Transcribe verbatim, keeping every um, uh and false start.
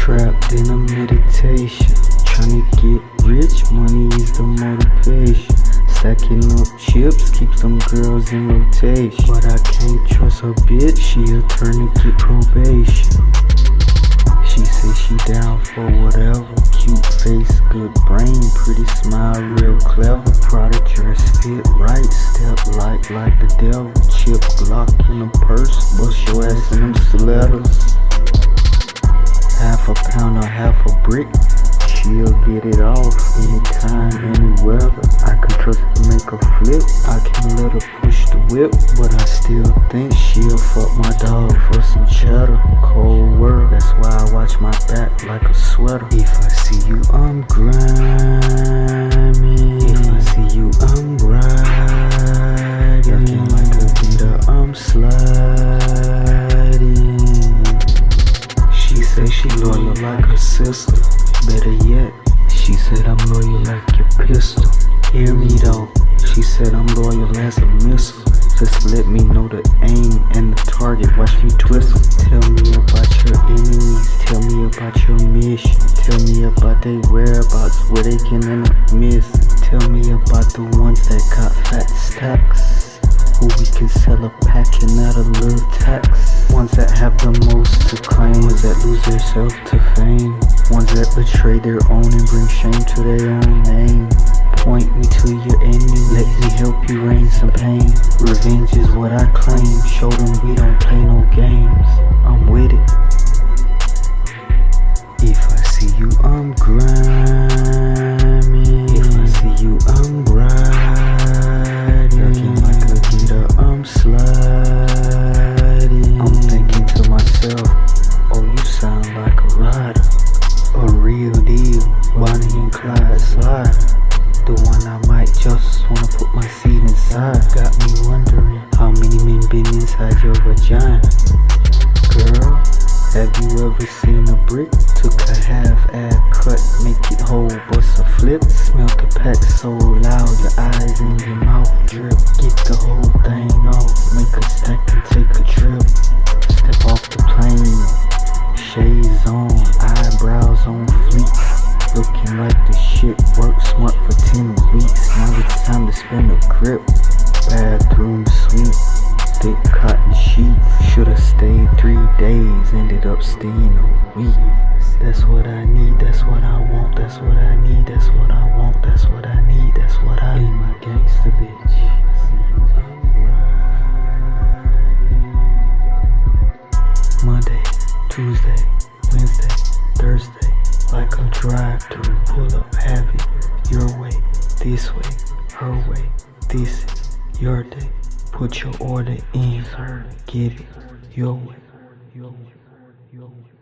Trapped in a meditation, tryna get rich, money is the motivation. Stacking up chips, keeps them girls in rotation. But I can't trust a bitch, she'll turn to get probation. She say she down for whatever. Cute face, good brain, pretty smile, real clever. Prada dress fit right, step light like the devil. Chip Glock in a purse, bust your ass in them stilettos. Half a pound or half a brick, she'll get it off anytime, any weather. I can trust her to make a flip, I can let her push the whip, but I still think she'll fuck my dog for some cheddar. Cold world, that's why I watch my back like a sweater. If I see you, I'm grinding. If I see you, I'm riding. Looking like a beater, I'm sliding. She say she loyal like her sister. Better yet, she said I'm loyal like your pistol. Hear me though, she said I'm loyal as a missile. Just let me know the aim and the target, watch me twist them. Tell me about your enemies, tell me about your mission. Tell me about their whereabouts, where they can end up missing. Tell me about the ones that got fat stacks, who we can sell a packing at a little tax. Ones that have the most to claim, ones that lose themselves to fame, ones that betray their own and bring shame to their own name. Point me to your enemy, let me help you reign some pain. Revenge is what I claim, show them we don't play no games. I'm with it. If I see you, I'm grinding. If I see you, I'm riding. Looking like a getter, I'm sliding. I'm thinking to myself, oh, you sound like a rider, a real deal, Bonnie and Clyde slide. The one I might just wanna put my seed inside. Got me wondering how many men been inside your vagina. Girl, have you ever seen a brick? Took a half ad cut, make it whole, bust a flip. Smell the pack so loud, your eyes and your mouth drip. Get the whole thing off, make a stack and take a trip. Step off the plane, shades on, eyebrows on fleek. Looking like the shit, work smart for ten weeks. Now it's time to spin a grip. Bathroom suite, thick cotton sheets. Should've stayed three days, ended up staying a week. That's what I need, that's what I want, that's what I need, that's what I want, that's what I need, that's what I need. My gangster bitch. Monday, Tuesday, Wednesday, Thursday. Like a drive-thru, pull up, have it your way, this way, her way. This is your day. Put your order in, get it your way, your way, your way.